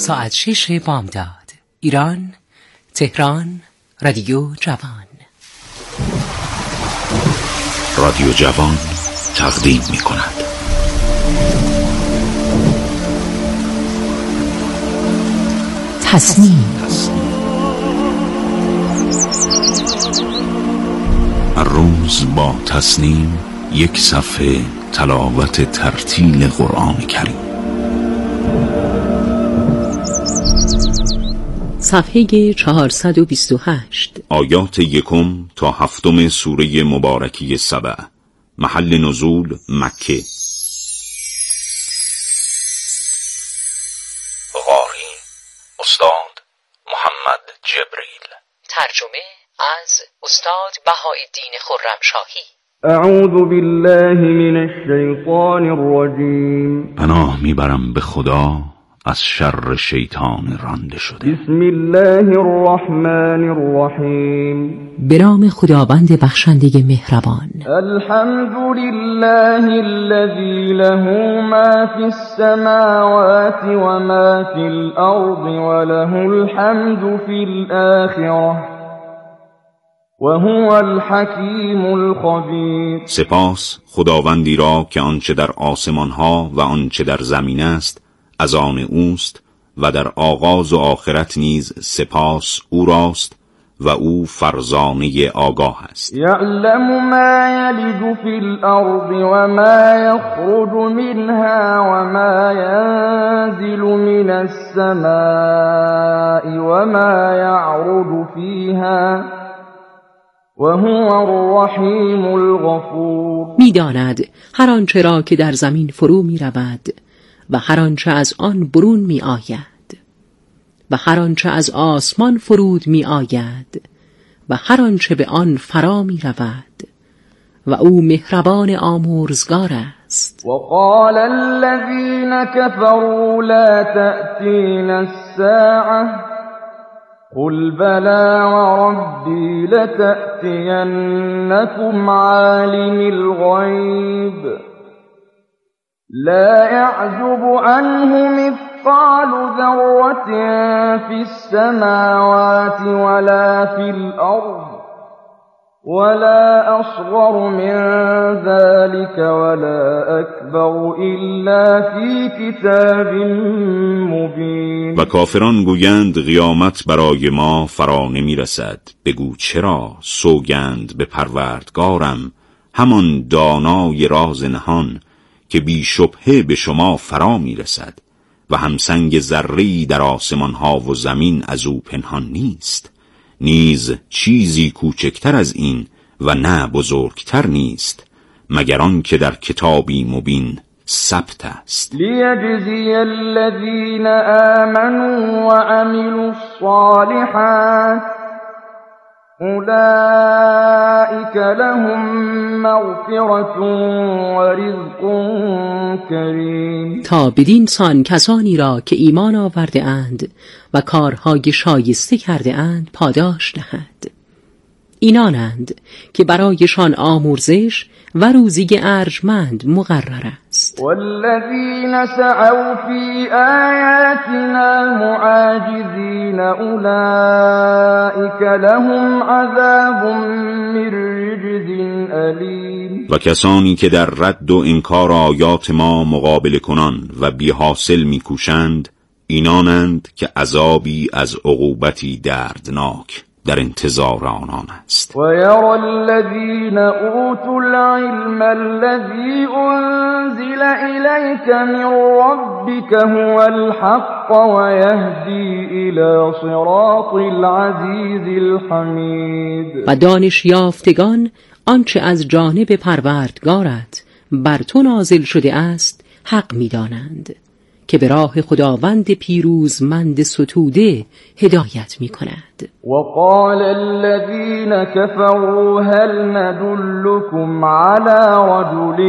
ساعت 6 بامداد. ایران، تهران، رادیو جوان. رادیو جوان تقدیم می کند تصنیم. هر روز با تصنیم یک صفحه تلاوت ترتیل قرآن کریم. صفحه 428. آیات 1 تا 7 سوره مبارکی سبع. محل نزول مکه. قاری استاد محمد جبریل. ترجمه از استاد بهاءالدین خرمشاهی. اعوذ بالله من الشیطان الرجیم. پناه میبرم به خدا از شر شیطان رانده شده. بسم الله الرحمن الرحیم. به نام خداوند بخشنده مهربان. الحمد لله الذي له ما في السماوات وما في الأرض وله الحمد في الآخرة وهو الحکیم الخبیر. سپاس خداوندی را که آنچه در آسمان ها و آنچه در زمین است از آن اوست و در آغاز و آخرت نیز سپاس او راست و او فرزانه آگاه است. یعلم ما یلج فی الارض و ما یخرج منها و ما ینزل من السماء و ما یعرج فیها و هو الرحیم الغفور. می‌داند هر آنچه را که در زمین فرو می‌رود و هر آنچه از آن برون می‌آید و هر آنچه از آسمان فرود می‌آید و هر آنچه به آن فرا می‌رود و او مهربان آمرزگار است. وقال الذين كفروا لا تأتينا الساعة قل بلى وربي لتأتينكم عالم الغيب لا يعزب عنه مثقال ذرة في السماوات ولا في الأرض ولا أصغر من ذلك ولا أكبر إلا في كتاب مبين. و کافران گویند قیامت برای ما فرا نمی رسد. بگو چرا؟ سوگند به پروردگارم همان دانای راز نهان که بی شبهه به شما فرا می رسد و همسنگ ذره‌ای در آسمان ها و زمین از او پنهان نیست، نیز چیزی کوچکتر از این و نه بزرگتر نیست مگر آن که در کتابی مبین ثبت است. لیجزی الذین آمنوا وعملوا الصالحات اولئک لهم مغفرة و رزق کریم. تا بدین سان کسانی را که ایمان آورده اند و کارهای شایسته کرده اند پاداش دهد. اینانند که برایشان آمرزش و روزی ارجمند مقرر است. والذین سعوا فی آیاتنا معاجزین اولئک لهم عذاب من رجز الیم. و کسانی که در رد و انکار آیات ما مقابله کنان و بی حاصل می کوشند اینانند که عذابی از عقوبتی دردناک در انتظار آنان است. و یرى الذین اوتوا العلم الذی انزل الیک من ربک هو الحق و یهدی الی صراط العزیز الحمید. و دانش یافتگان آنچه از جانب پروردگارت بر تو نازل شده است حق می‌دانند که به راه خداوند پیروزمند ستوده هدایت می کند. وقال الذين كفروا هل ندلكم على رجل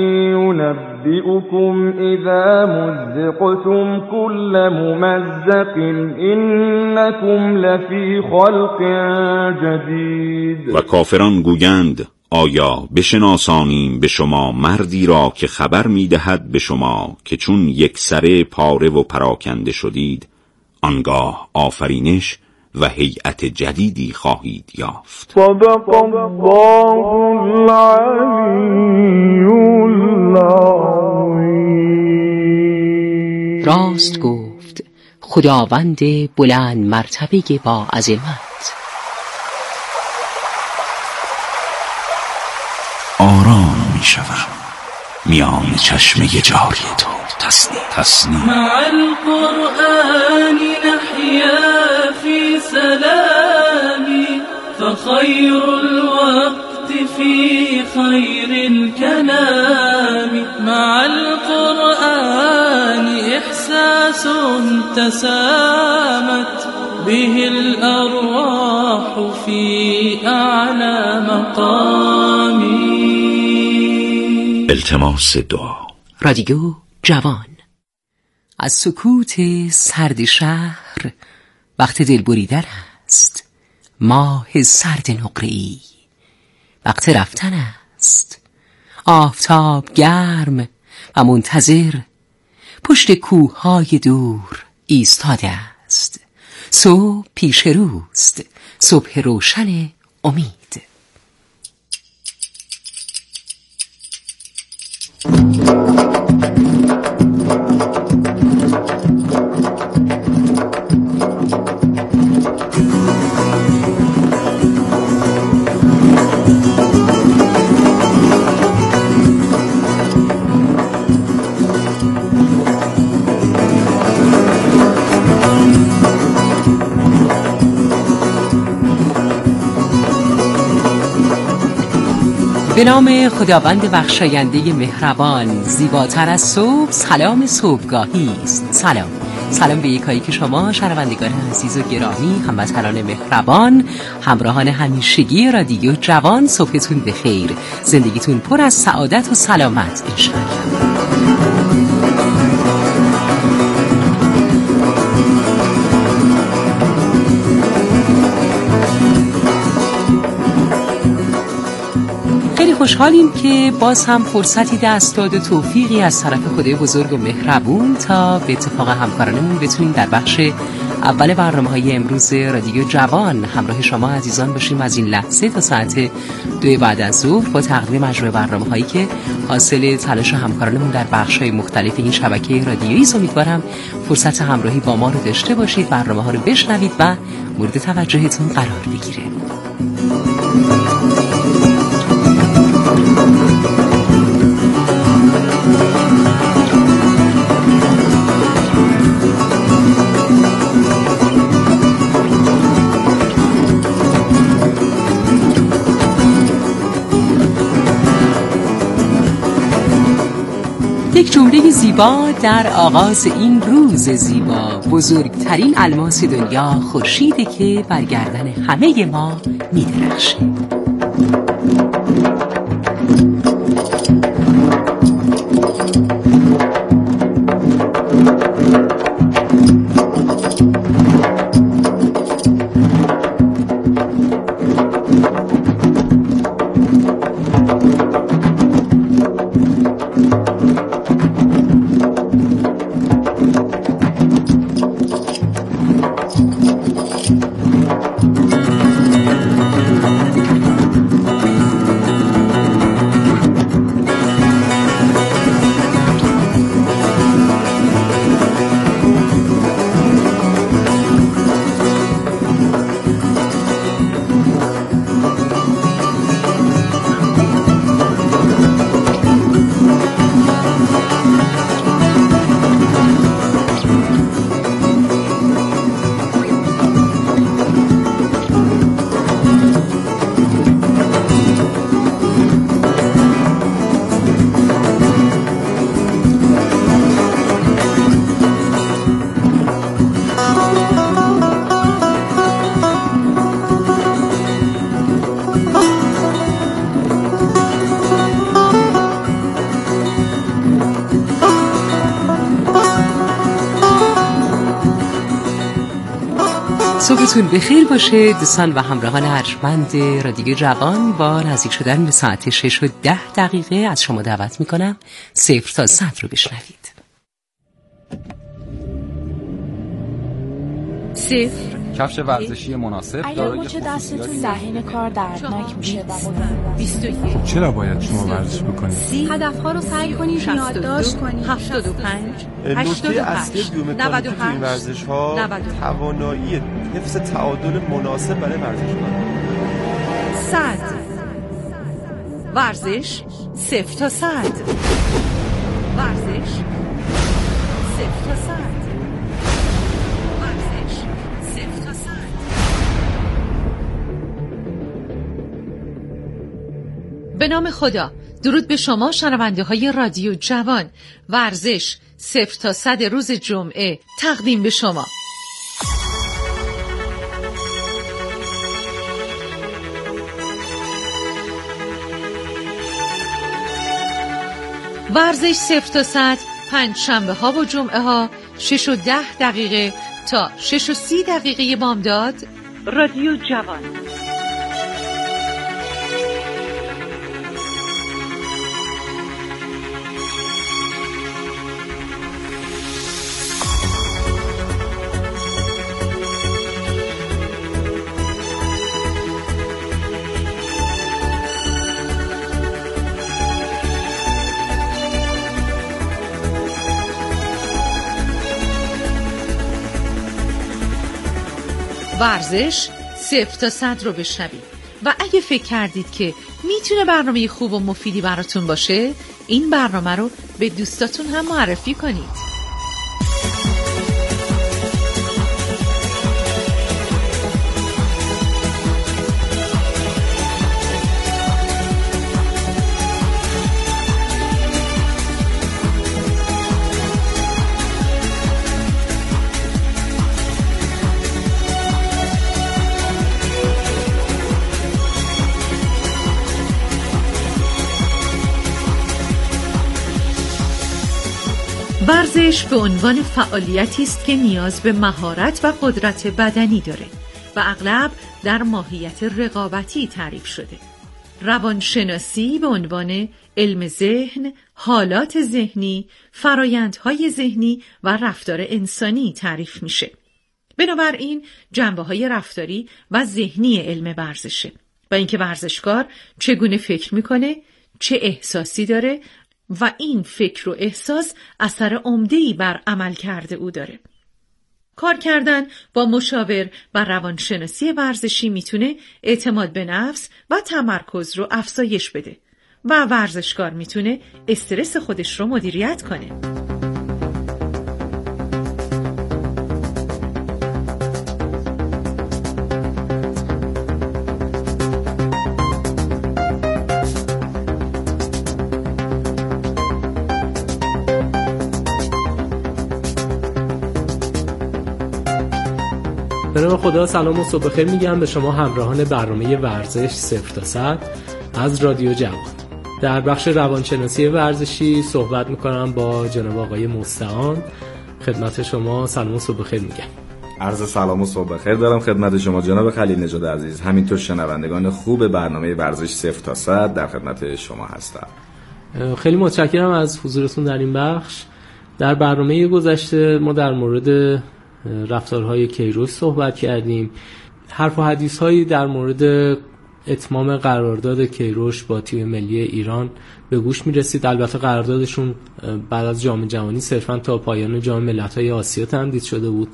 ينبئكم إذا مزقتم كل ممزق إنكم لفي خلق جديد. و کافران گویند آیا بشناسانیم به شما مردی را که خبر می‌دهد به شما که چون یک سره پاره و پراکنده شدید آنگاه آفرینش و هیئت جدیدی خواهید یافت. صدق الله العلی العظیم. راست گفت خداوند بلند مرتبه با عظمت. آرام می شوم میان چشمه جاری تو تسنیم مع القرآن نحيا في سلام فخير الوقت في خير الكلام مع القرآن إحساس تسامت به الأرواح في أعلى مقام. التماس دعا. رادیو جوان. از سکوت سرد شهر وقت دل بریدن است. ماه سرد نقره‌ای وقت رفتن است. آفتاب گرم و منتظر پشت کوههای دور ایستاده است. صبح پیش روست، صبح روشن امید. به نام خداوند بخشاینده مهربان. زیباتر از صبح سلام صبحگاهی است. سلام به یکایی که شما شنوندگان عزیز و گرامی، هموطنان مهربان، همراهان همیشگی رادیو جوان، صبحتون بخیر، زندگیتون پر از سعادت و سلامت انشاءالله. خوشحالیم که باز هم فرصتی دست داد و توفیقی از طرف خدای بزرگ و مهربون تا به اتفاق همکارانمون بتونیم در بخش اول برنامه‌های امروز رادیو جوان همراه شما عزیزان باشیم از این لحظه تا ساعت 2 بعد از ظهر با تقدیم مجموعه برنامه‌هایی که حاصل تلاش همکارانمون در بخش‌های مختلف این شبکه رادیویی است. امیدوارم فرصت همراهی با ما رو داشته باشید، برنامه‌ها رو بشنوید و مورد توجهتون قرار بگیره. یک جمله زیبا در آغاز این روز زیبا: بزرگترین الماس دنیا خورشیده که بر گردن همه ما می‌درخشه. صبحتون بخیر باشه دوستان و همراهان ارجمند رادیو جوان. با نزدیک شدن به ساعت 6:10 از شما دعوت میکنم 0 تا 100 رو بشنوید. 0 کفش ورزشی مناسب اگر مچ دستتون ذهین کار دردناک میشه 21 چرا باید شما ورزش بکنید؟ هدفها رو سعی کنید یادداشت کنید. 75 نکته اصلی بیومکانیک تو این ورزش‌ها توانایی حفظ تعادل مناسب برای ورزشکاران. 100 ورزش 0 تا 100 ورزش 0 تا 100 ورزش 0 تا 100. به نام خدا، درود به شما شنونده های رادیو جوان. ورزش 0 تا 100 روز جمعه تقدیم به شما. ورزش 0 تا 100 پنج شنبه ها و جمعه ها 6 و 10 دقیقه تا 6 و 30 دقیقه بامداد. رادیو جوان. ورزش 0 تا 100 رو بشنوید و اگه فکر کردید که میتونه برنامه خوب و مفیدی براتون باشه، این برنامه رو به دوستاتون هم معرفی کنید. ورزش به عنوان فعالیتی است که نیاز به مهارت و قدرت بدنی داره و اغلب در ماهیت رقابتی تعریف شده. روانشناسی به عنوان علم ذهن، حالات ذهنی، فرایندهای ذهنی و رفتار انسانی تعریف میشه. بنابراین جنبه‌های رفتاری و ذهنی علم ورزشه و اینکه ورزشکار چگونه فکر میکنه، چه احساسی داره و این فکر و احساس اثر عمده‌ای بر عملکرد او داره. کار کردن با مشاور و روانشناسی ورزشی میتونه اعتماد به نفس و تمرکز رو افزایش بده و ورزشکار میتونه استرس خودش رو مدیریت کنه. به نام خدا، سلام و صبح بخیر میگم به شما همراهان برنامه ورزش 0 تا 100 از رادیو جوان. در بخش روانشناسی ورزشی صحبت میکنم با جناب آقای مستعان. خدمت شما سلام و صبح بخیر میگم. عرض سلام و صبح بخیر دارم خدمت شما جناب خلیل نژاد عزیز، همینطور شنوندگان خوب برنامه ورزش 0 تا 100 در خدمت شما هستم. خیلی متشکرم از حضورتون در این بخش. در برنامه گذشته ما در مورد رفتارهای کیروش صحبت کردیم. حرف و حدیث‌هایی در مورد اتمام قرارداد کیروش با تیم ملی ایران به گوش می‌رسید. البته قراردادشون بعد از جام جهانی صرفاً تا پایان جام ملت‌های آسیا تمدید شده بود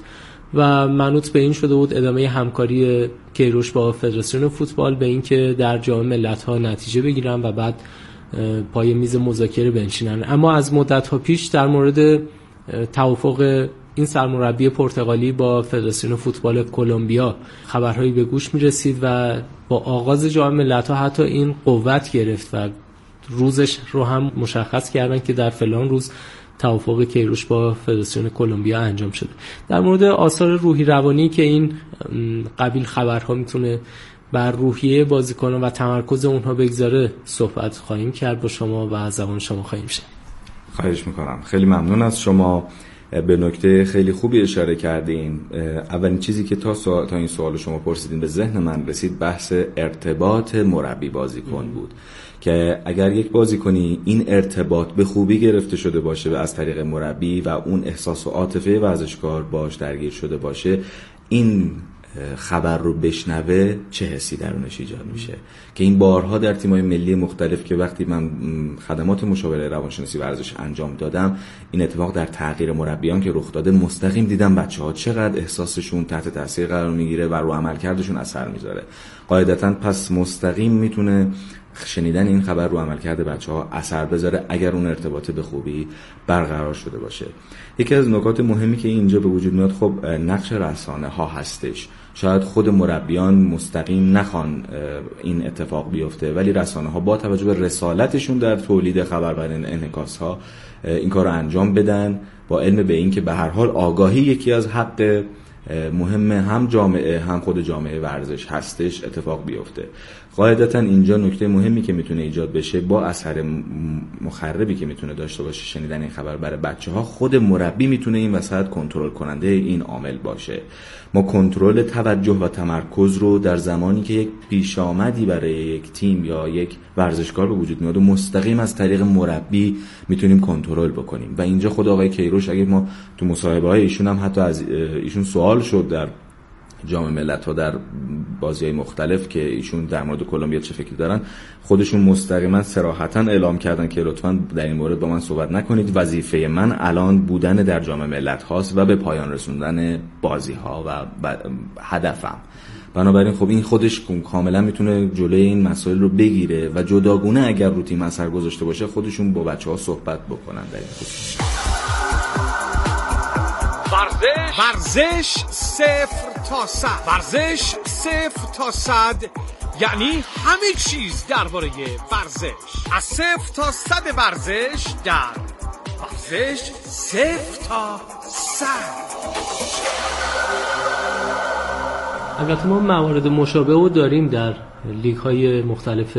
و منوط به این شده بود ادامه همکاری کیروش با فدراسیون فوتبال به این که در جام ملت‌ها نتیجه بگیرن و بعد پای میز مذاکره بنشینن. اما از مدت‌ها پیش در مورد توافق این سرمربی پرتغالی با فدراسیون فوتبال کلمبیا خبرهایی به گوش می‌رسید و با آغاز جام ملت‌ها حتی این قوت گرفت و روزش رو هم مشخص کردن که در فلان روز توافق کیروش با فدراسیون کلمبیا انجام شده. در مورد آثار روحی روانی که این قبیل خبرها میتونه بر روحیه بازیکنان و تمرکز اونها بگذاره صحبت خواهیم کرد با شما و از زبان شما خواهیم شنید. خواهش میکنم. خیلی ممنون از شما. به نکته خیلی خوبی اشاره کردین. اولین چیزی که تا این سوال شما پرسیدین به ذهن من رسید بحث ارتباط مربی بازیکن بود که اگر یک بازیکنی این ارتباط به خوبی گرفته شده باشه از طریق مربی و اون احساس و عاطفه ورزشکار باش درگیر شده باشه، این خبر رو بشنوه چه حسی درونش ایجاد میشه، که این بارها در تیم‌های ملی مختلف که وقتی من خدمات مشاوره روانشناسی ورزش انجام دادم، این اتفاق در تغییر مربیان که رخ داده مستقیم دیدم بچه‌ها چقدر احساسشون تحت تاثیر قرار میگیره و رو عملکردشون اثر میذاره. قاعدتاً پس مستقیم میتونه شنیدن این خبر رو عملکرد بچه‌ها اثر بذاره اگر اون ارتباط به خوبی برقرار شده باشه. یکی از نکات مهمی که اینجا به وجود میاد خب نقش رسانه ها هستش. شاید خود مربیان مستقیم نخوان این اتفاق بیفته، ولی رسانه ها با توجه به رسالتشون در تولید خبر و انعکاس ها این کار رو انجام بدن، با علم به این که به هر حال آگاهی یکی از حق مهم هم جامعه هم خود جامعه ورزش هستش اتفاق بیفته. قاعدتا اینجا نکته مهمی که میتونه ایجاد بشه با اثر مخربی که میتونه داشته باشه شنیدن این خبر برای بچه‌ها، خود مربی میتونه این وسط کنترل کننده این عامل باشه. ما کنترل توجه و تمرکز رو در زمانی که یک پیشامدی برای یک تیم یا یک ورزشکار به وجود میاد و مستقیم از طریق مربی میتونیم کنترل بکنیم. و اینجا خود آقای کیروش، اگه ما تو مصاحبه‌های ایشون هم حتی از ایشون سوال شد در جام ملت‌ها در بازی‌های مختلف که ایشون در مورد کلمبیا چه فکری دارن، خودشون مستقیما صراحتاً اعلام کردن که لطفاً در این مورد با من صحبت نکنید، وظیفه من الان بودن در جام ملت‌هاست و به پایان رسوندن بازی‌ها و هدفم. بنابراین خب این خودش کاملا میتونه جلوی این مسائل رو بگیره و جداگونه اگر رو تیم اثر گذاشته باشه خودشون با بچه‌ها صحبت بکنن در این خصوص. ورزش 0 تا 100. ورزش 0 تا 100 یعنی همه چیز درباره ورزش. از 0 تا 100 ورزش در ورزش 0 تا 100. البته ما موارد مشابه رو داریم در لیگ‌های مختلف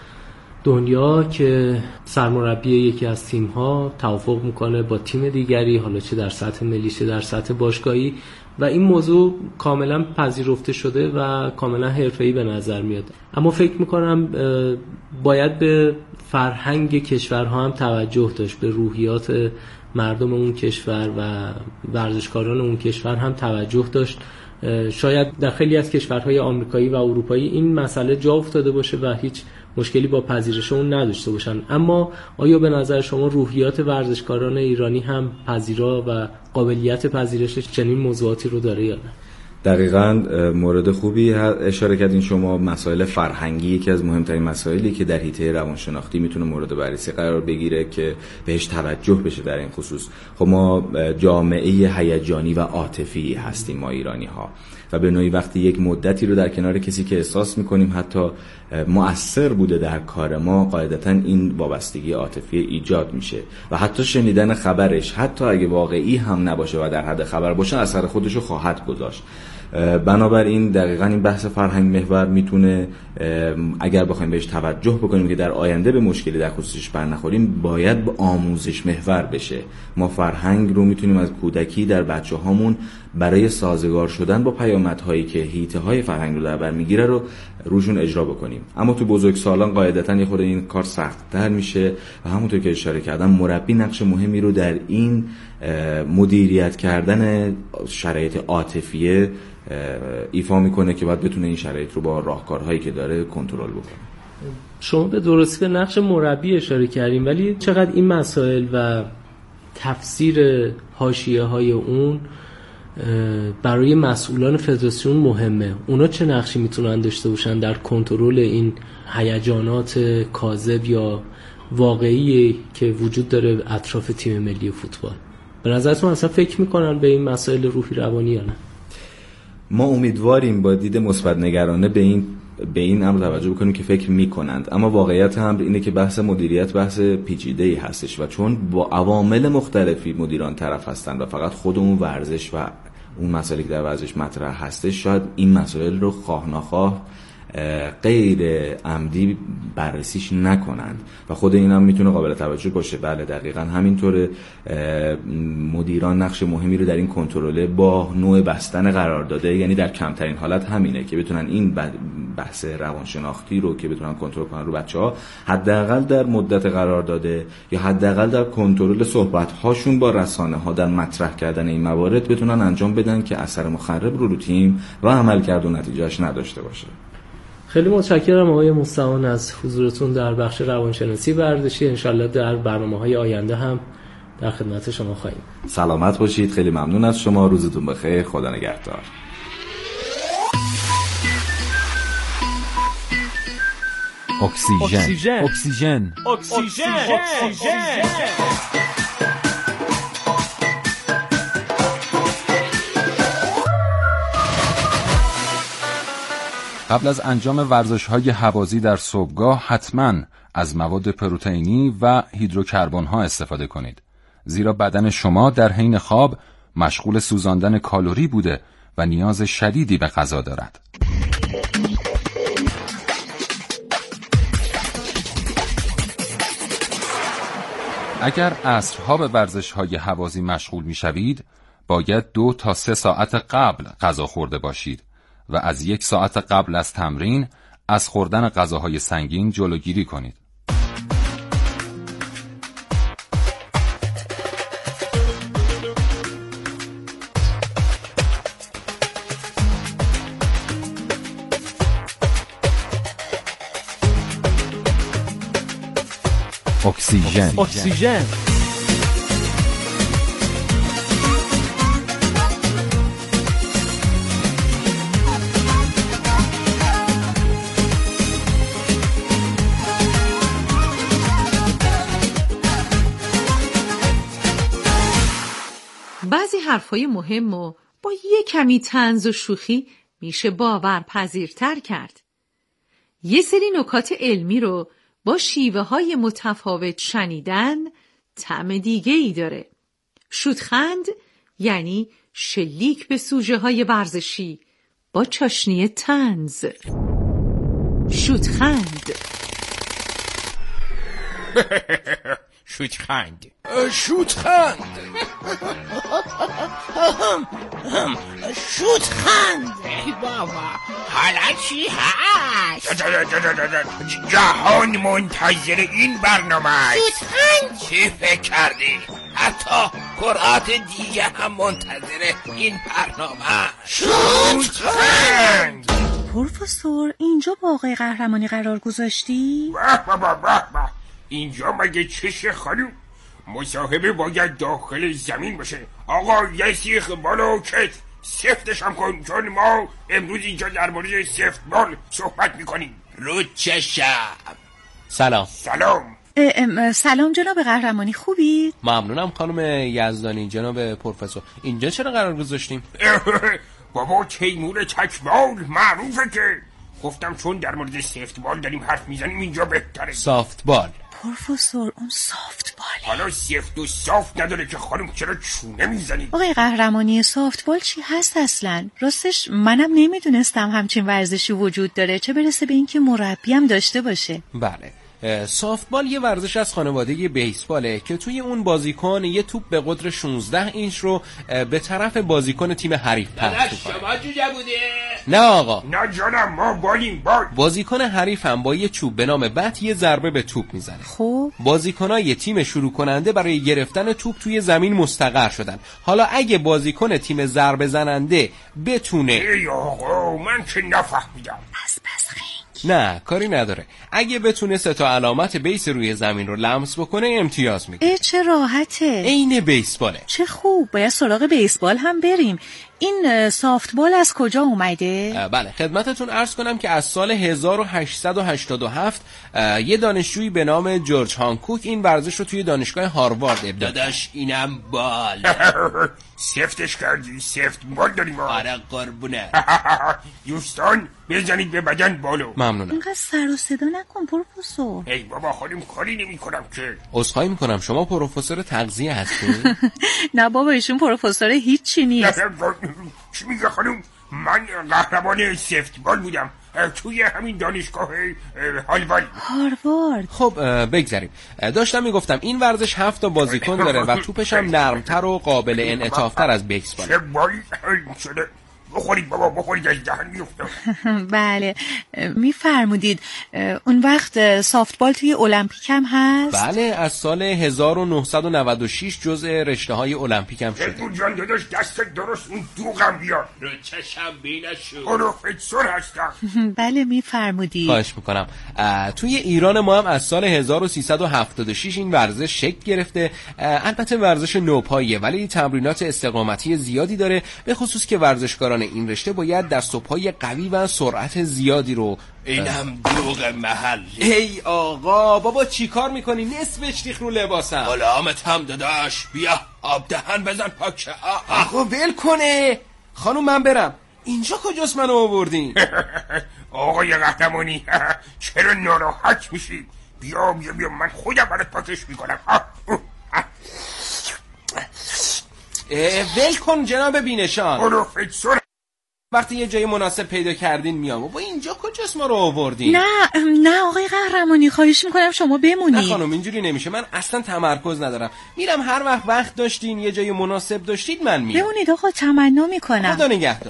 دنیا که سرمربی یکی از تیم‌ها توافق میکنه با تیم دیگری، حالا چه در سطح ملی چه در سطح باشگاهی، و این موضوع کاملا پذیرفته شده و کاملا حرفه‌ای به نظر میاد. اما فکر میکنم باید به فرهنگ کشورها هم توجه داشت، به روحیات مردم اون کشور و ورزشکاران اون کشور هم توجه داشت. شاید در خیلی از کشورهای آمریکایی و اروپایی این مسئله جا افتاده باشه و هیچ مشکلی با پذیرش اون نداشته باشن، اما آیا به نظر شما روحیات ورزشکاران ایرانی هم پذیرا و قابلیت پذیرش چنین موضوعاتی رو داره یا نه؟ دقیقاً مورد خوبی اشاره کردین شما. مسائل فرهنگی یکی از مهمترین مسائلی که در حیطه روانشناختی میتونه مورد بررسی قرار بگیره که بهش توجه بشه در این خصوص. خب ما جامعه هیجانی و عاطفی هستیم ما ایرانی ها، و به نوعی وقتی یک مدتی رو در کنار کسی که احساس میکنیم حتی مؤثر بوده در کار ما، قاعدتاً این وابستگی عاطفی ایجاد میشه و حتی شنیدن خبرش حتی اگه واقعی هم نباشه و در حد خبر باشه اثر خودشو خواهد گذاشت. بنابراین دقیقاً این بحث فرهنگ محور میتونه اگر بخوایم بهش توجه بکنیم که در آینده به مشکلی در خصوصش برنخوریم، باید به آموزش محور بشه. ما فرهنگ رو میتونیم از کودکی در بچه‌هامون برای سازگار شدن با پیامدهایی که حیطه‌های فرهنگ رو در بر میگیره رو روشون اجرا بکنیم. اما تو بزرگسالان قاعدتاً یه خورده این کار سخت‌تر میشه و همونطور که اشاره کردم مربی نقش مهمی رو در این مدیریت کردن شرایط عاطفیه ایفا میکنه که باید بتونه این شرایط رو با راهکارهایی که داره کنترل بکنه. شما به درستی به نقش مربی اشاره کردیم، ولی چقدر این مسائل و تفسیر حاشیه‌های اون برای مسئولان فدراسیون مهمه؟ اونا چه نقشی میتونن داشته باشن در کنترل این هیجانات کاذب یا واقعی که وجود داره اطراف تیم ملی فوتبال؟ به نظرتون اصلا فکر میکنن به این مسائل روحی روانی یا نه؟ ما امیدواریم با دید مثبت نگرانه به این امر توجه بکنیم که فکر میکنند، اما واقعیت هم اینه که بحث مدیریت بحث پیچیده‌ای هستش و چون با عوامل مختلفی مدیران طرف هستند و فقط خود اون ورزش و اون مسائلی که در ورزش مطرح هستش، شاید این مسائل رو خواه ناخواه غیر عمدی بررسیش نکنند و خود این هم میتونه قابل توجه باشه. بله دقیقاً همینطوره. مدیران نقش مهمی رو در این کنترل با نوع بستن قرار داده، یعنی در کمترین حالت همینه که بتونن این بحث روانشناختی رو که بتونن کنترل کنن رو بچه‌ها، حداقل در مدت قرار داده یا حداقل در کنترل صحبت‌هاشون با رسانه‌ها در مطرح کردن این موارد بتونن انجام بدن که اثر مخرب رو تیم و عملکرد و نتیجهش نداشته باشه. خیلی متشکرم آقای مستعان از حضورتون در بخش روانشناسی ورزشی. انشالله در برنامه‌های آینده هم در خدمت شما خواهیم. سلامت باشید. خیلی ممنون از شما. روزتون بخیر. خدا نگهدار. اکسیژن. قبل از انجام ورزش‌های هوازی در صبحگاه حتماً از مواد پروتئینی و هیدروکربن‌ها استفاده کنید، زیرا بدن شما در حین خواب مشغول سوزاندن کالری بوده و نیاز شدیدی به غذا دارد. اگر عصرها به ورزش‌های هوازی مشغول می‌شوید، باید 2 تا 3 ساعت قبل غذا خورده باشید و از 1 ساعت قبل از تمرین از خوردن غذاهای سنگین جلوگیری کنید. اکسیژن. بعضی حرفای مهم و با یه کمی طنز و شوخی میشه باورپذیرتر کرد. یه سری نکات علمی رو با شیوه های متفاوت شنیدن طعم دیگه ای داره. شوتخند یعنی شلیک به سوژه های ورزشی با چاشنی طنز. شوتخند. شوتخند. ای بابا حالا چی هست؟ جهان منتظر این برنامه است. شوتخند. چی فکر کردی؟ حتی کرات دیگه هم منتظر این برنامه. شوتخند. پروفسور اینجا با آقای قهرمانی قرار گذاشتی؟ اینجا مگه چشه خانم؟ مصاحبه باید داخل زمین باشه. آقا یه سیخ بالا و کتف سفتش هم کن، چون ما امروز اینجا در مورد سفت بال صحبت میکنیم. رو چشم. سلام. سلام جناب قهرمانی، خوبید؟ ممنونم خانم یزدانی. جناب پروفسور اینجا چرا قرار گذاشتیم؟ بابا تیمور تکبال معروفه که گفتم چون در مورد سفت بال داریم حرف میزنیم اینجا بهتره. سافت بال. پروفسور اون سافت باله. حالا سفت و سافت نداره که خانم، چرا چونه میزنید؟ آقای قهرمانی سافت بال چی هست اصلا؟ راستش منم نمیدونستم همچین ورزشی وجود داره، چه برسه به اینکه مربی هم داشته باشه. بله، سافتبال یه ورزش از خانواده بیسباله که توی اون بازیکن یه توپ به قطر 16 اینچ رو به طرف بازیکن تیم حریف پرت می‌کنه. شما جوجه بوده؟ نه آقا. نه جانم، ما بالیم بال. بازیکن حریف هم با یه چوب به نام بت یه ضربه به توپ میزنه. خب بازیکنای تیم شروع کننده برای گرفتن توپ توی زمین مستقر شدن. حالا اگه بازیکن تیم ضربه زننده بتونه ای آقا من که نفهمیدم. پس نه کاری نداره. اگه بتونه 3 تا علامت بیس روی زمین رو لمس بکنه امتیاز میگیره. چه راحته. عین بیسباله. چه خوب، باید سراغ بیسبال هم بریم. این سافتبال از کجا اومده؟ بله خدمتتون عرض کنم که از سال 1887 یه دانشجویی به نام جورج هانکوک این ورزش رو توی دانشگاه هاروارد ابداع کرد. داداش اینم بال. سفتش کردی، سفت بال داریم. آره قربونه. دوستان بزنید به بدن بالو. ممنونم. اینقدر سر و صدا نکن پروفسور. ای بابا خانم کاری نمی کنم که. عذرخواهی میکنم، شما پروفسور تغذیه هستین؟ نه بابا ایشون پروفسور هیچی نیست. چی میگه خانم؟ من قهرمان سفتبال بودم توی همین دانشگاه هاروارد. خب بگذاریم. داشتم میگفتم این ورزش 7 تا بازیکن داره و توپش هم نرمتر و قابل انعطافتر از بیسبال. چه باری شده. بخورید بابا بخورید از دهن میفتم. بله میفرمودید اون وقت سافتبال توی المپیک هم هست؟ بله از سال 1996 جزء رشته های المپیک هم شده. ادمون جان داداش دست درست اون دوغم بیار. رو چشم بینشو. پروفسور هستم. بله میفرمودید. خواهش میکنم. توی ایران ما هم از سال 1376 این ورزش شکل گرفته. البته ورزش نوپاییه ولی تمرینات استقامتی زیادی داره، به خصوص که ورزشکاران این رشته باید دست‌وپای قوی و سرعت زیادی رو. اینم دوغ محل. ای آقا بابا چی کار میکنی؟ نصفش ریخ رو لباسم. غلامت هم داداش بیا آب دهن بزن پاکه. آقا ول کنه. خانوم من برم. اینجا کجاست منو آوردین؟ آقای قهرمانی چرا ناراحت میشی؟ بیا من خودم برات پاکش میکنم. ول کن جناب بینشان. پروفسور وقتی یه جای مناسب پیدا کردین میام. بابا اینجا کجاست ما رو آوردین؟ نه آقای قهرمانی خواهش میکنم شما بمونید. نه خانم اینجوری نمیشه، من اصلا تمرکز ندارم. میرم هر وقت داشتین یه جای مناسب داشتید من میام. بمونید آقا تمنا میکنم. خدا نگهدار.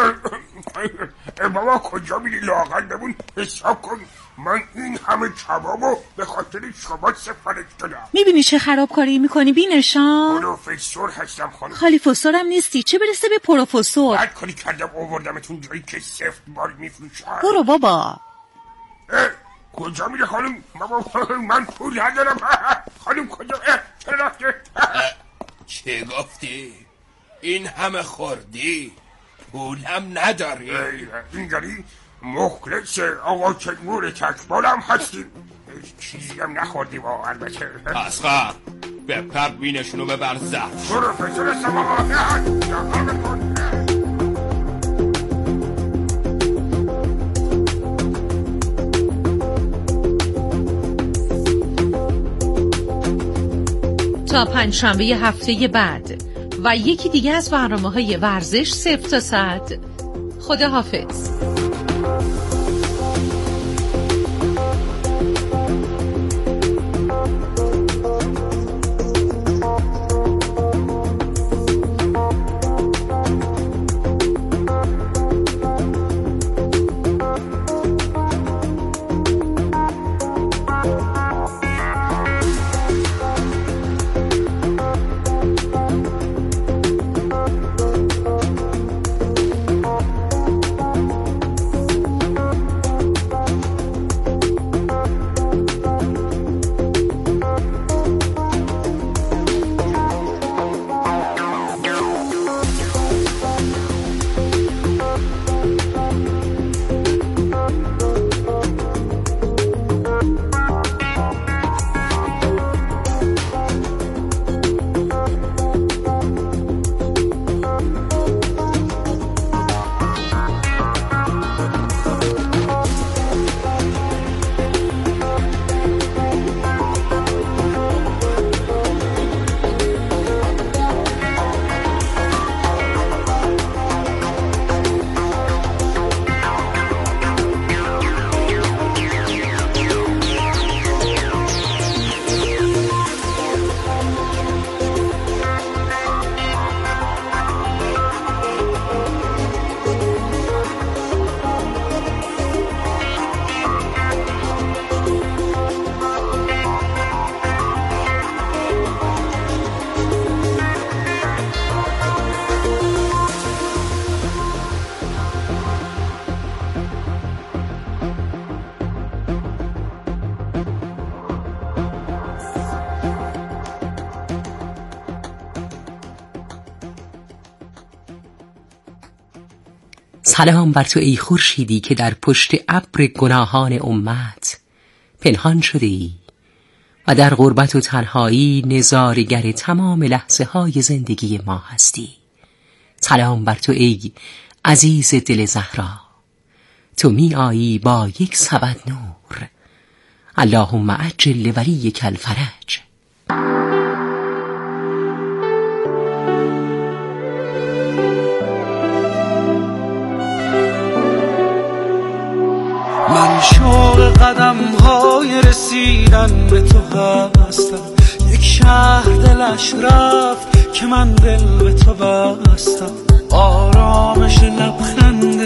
بابا کجا میری لاغر بمون حساب کن من این همه کبابو به خاطر شما سفارش دادم. میبینی چه خرابکاری میکنی بینشان؟ پروفسور هستم خانم. خالی فسورم نیستی چه برسه به پروفسور. هر کاری کردم آوردمتون جایی که سفت بال میفروشن. برو بابا. کجا میره خانم؟ من پول ندارم. خانم کجا؟ چرا رفته؟ چه گفتی؟ این همه خوردی؟ پولم نداری؟ اینجوری مخلص آقا تیمور تکبالم هستیم. چیزی هم نخوردیم البته. پسخه بپر بینشونو ببر زفت. پروفسور سماها تا پنجشنبه هفته بعد و یکی دیگه از برنامه‌های ورزش 0 تا 100. خداحافظ. سلام بر تو ای خورشیدی که در پشت ابر گناهان امت پنهان شده ای و در غربت و تنهایی نظاره‌گر تمام لحظه های زندگی ما هستی. سلام بر تو ای عزیز دل زهرا، تو می آیی با یک سبد نور. اللهم عجل لولیک الفرج. قدم‌های رسیدن به تو هستم. یک شهر دلش رفت که من دل به تو بستم. آرامش لبخند